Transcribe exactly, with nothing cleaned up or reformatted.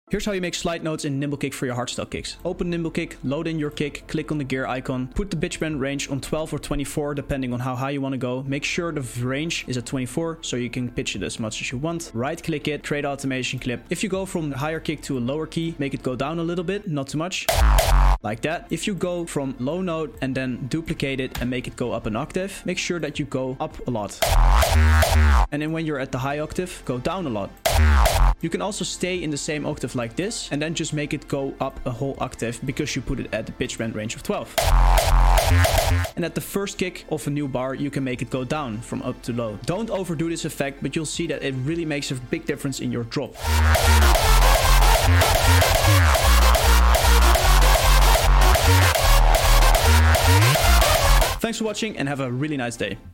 Here's how you make slide notes in Nimblekick for your hardstyle kicks. Open Nimblekick, load in your kick, click on the gear icon, put the pitch bend range on twelve or twenty-four depending on how high you want to go. Make sure the range is at twenty-four so you can pitch it as much as you want. Right click it, create automation clip. If you go from a higher kick to a lower key, make it go down a little bit, not too much. Like that. If you go from low note and then duplicate it and make it go up an octave, make sure that you go up a lot. And then when you're at the high octave, go down a lot. You can also stay in the same octave like this and then just make it go up a whole octave because you put it at the pitch bend range of twelve. And at the first kick of a new bar, you can make it go down from up to low. Don't overdo this effect, but you'll see that it really makes a big difference in your drop. Thanks for watching and have a really nice day.